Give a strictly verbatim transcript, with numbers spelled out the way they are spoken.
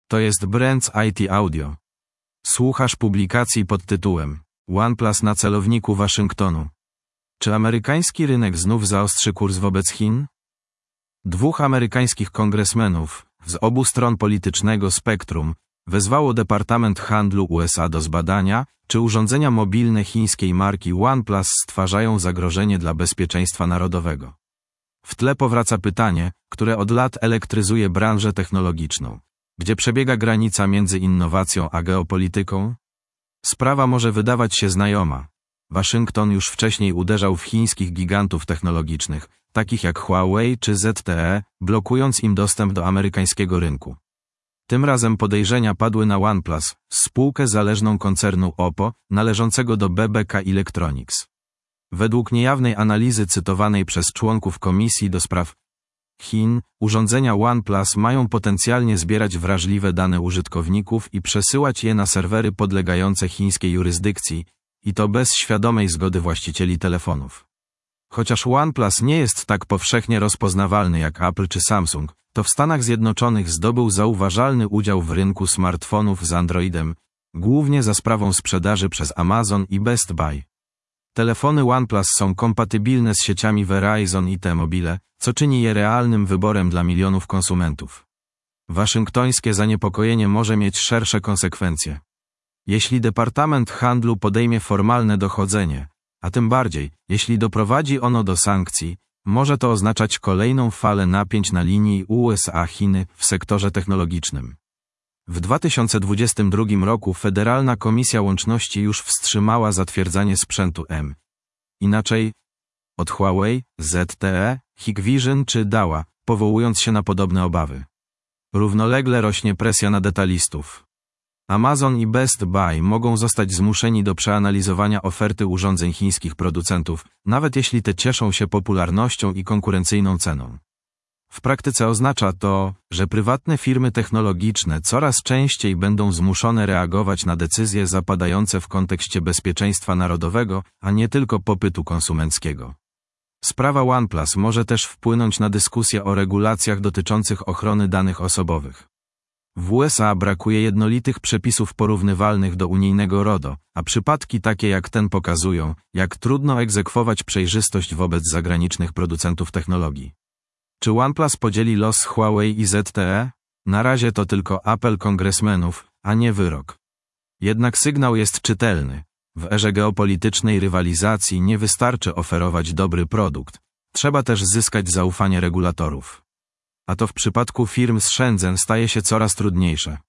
To jest Brands I T Audio. Słuchasz publikacji pod tytułem OnePlus na celowniku Waszyngtonu. Czy amerykański rynek znów zaostrzy kurs wobec Chin? Dwóch amerykańskich kongresmenów z obu stron politycznego spektrum wezwało Departament Handlu U S A do zbadania, czy urządzenia mobilne chińskiej marki OnePlus stwarzają zagrożenie dla bezpieczeństwa narodowego. W tle powraca pytanie, które od lat elektryzuje branżę technologiczną. Gdzie przebiega granica między innowacją a geopolityką? Sprawa może wydawać się znajoma. Waszyngton już wcześniej uderzał w chińskich gigantów technologicznych, takich jak Huawei czy Z T E, blokując im dostęp do amerykańskiego rynku. Tym razem podejrzenia padły na OnePlus, spółkę zależną koncernu Oppo, należącego do B B K Electronics. Według niejawnej analizy cytowanej przez członków Komisji do Spraw Chin, urządzenia OnePlus mają potencjalnie zbierać wrażliwe dane użytkowników i przesyłać je na serwery podlegające chińskiej jurysdykcji, i to bez świadomej zgody właścicieli telefonów. Chociaż OnePlus nie jest tak powszechnie rozpoznawalny jak Apple czy Samsung, to w Stanach Zjednoczonych zdobył zauważalny udział w rynku smartfonów z Androidem, głównie za sprawą sprzedaży przez Amazon i Best Buy. Telefony OnePlus są kompatybilne z sieciami Verizon i T-Mobile, co czyni je realnym wyborem dla milionów konsumentów. Waszyngtońskie zaniepokojenie może mieć szersze konsekwencje. Jeśli Departament Handlu podejmie formalne dochodzenie, a tym bardziej, jeśli doprowadzi ono do sankcji, może to oznaczać kolejną falę napięć na linii U S A-Chiny w sektorze technologicznym. W dwa tysiące dwudziestym drugim roku Federalna Komisja Łączności już wstrzymała zatwierdzanie sprzętu M. Inaczej od Huawei, Z T E, Hikvision czy Dahua, powołując się na podobne obawy. Równolegle rośnie presja na detalistów. Amazon i Best Buy mogą zostać zmuszeni do przeanalizowania oferty urządzeń chińskich producentów, nawet jeśli te cieszą się popularnością i konkurencyjną ceną. W praktyce oznacza to, że prywatne firmy technologiczne coraz częściej będą zmuszone reagować na decyzje zapadające w kontekście bezpieczeństwa narodowego, a nie tylko popytu konsumenckiego. Sprawa OnePlus może też wpłynąć na dyskusję o regulacjach dotyczących ochrony danych osobowych. W U S A brakuje jednolitych przepisów porównywalnych do unijnego RODO, a przypadki takie jak ten pokazują, jak trudno egzekwować przejrzystość wobec zagranicznych producentów technologii. Czy OnePlus podzieli los Huawei i Z T E? Na razie to tylko apel kongresmenów, a nie wyrok. Jednak sygnał jest czytelny. W erze geopolitycznej rywalizacji nie wystarczy oferować dobry produkt. Trzeba też zyskać zaufanie regulatorów. A to w przypadku firm z Shenzhen staje się coraz trudniejsze.